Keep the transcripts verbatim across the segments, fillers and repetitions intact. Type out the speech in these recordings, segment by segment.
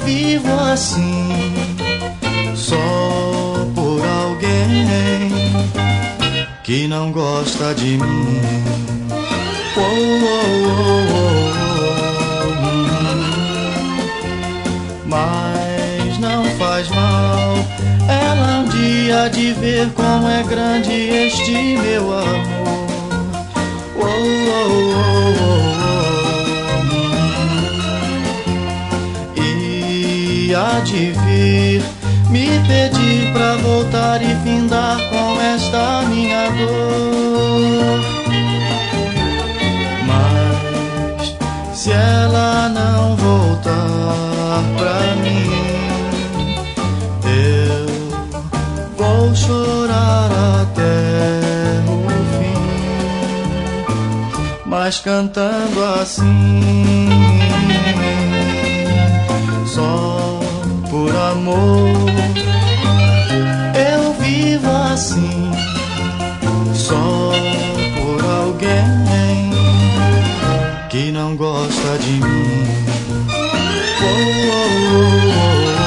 vivo assim, só por alguém que não gosta de mim. Oh, oh, oh, oh, oh. Mas não faz mal, ela um dia há de ver como é grande este meu amor. Oh, oh, oh, oh. E há de vir me pedir pra voltar e findar com esta minha dor. Mas se ela não voltar pra mim, eu vou chorar até o fim, mas cantando assim, só por amor. Eu vivo assim, só por alguém que não gosta de mim. Oh, oh, oh, oh.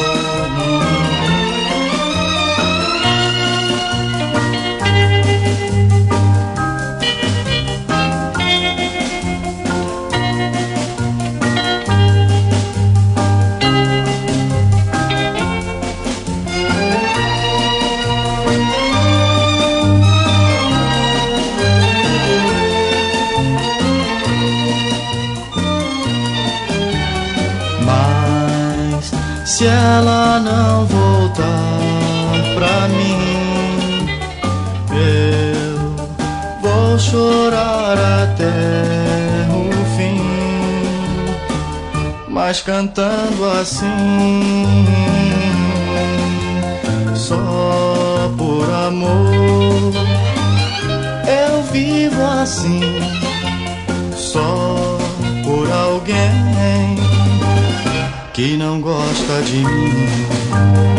Mas se ela não voltar pra mim, eu vou chorar até o fim, mas cantando assim, só por amor. Eu vivo assim, só por alguém que não gosta de mim.